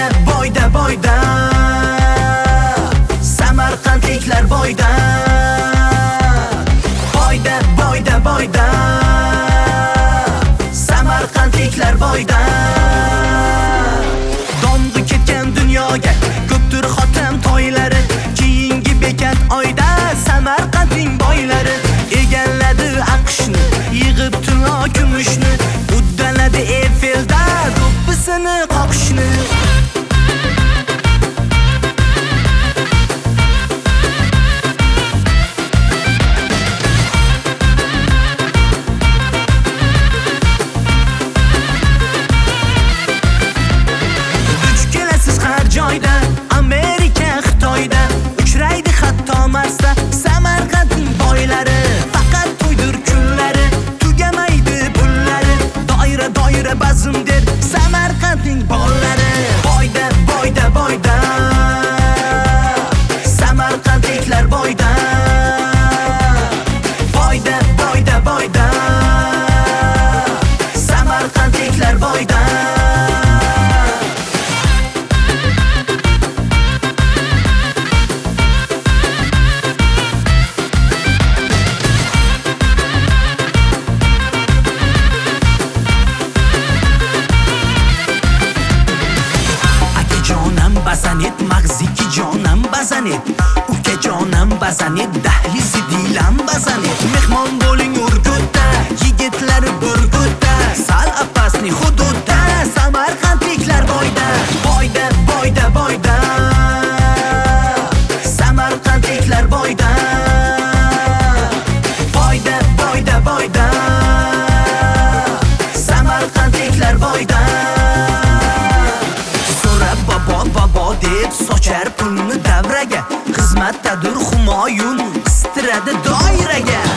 boyda Samarqandliklar boyda Samarqandliklar boyda Dong'i ketgan dunyoga ko'pdir xotam toylari Keyingi bekat oyda Samarqandning boylari Egalladi aqshni yig'ib tulo kumushni Uddaladi Eyfelda do'ppisini qoqishni joyda Amerika Xitoyda uchraydi hatto Marsda Samarqandning boylari faqat to'ydir kunlari tugamaydi pullari doira bazm der Samarqandning bollari boyda Samarqandliklar boyda Samarqandliklar boyda bazanet mag'ziki jonam bazanet ukajonam bazanet dahlizi dilam bazanet mehmon bo'ling Urgutda yigitlar burgutda sal apasni hududda Samarqandliklar boyda Samarqandliklar boyda Samarqandliklar boyda Bobo deb sochar pulni davraga xizmatdadir Humoyun qistiradi doiraga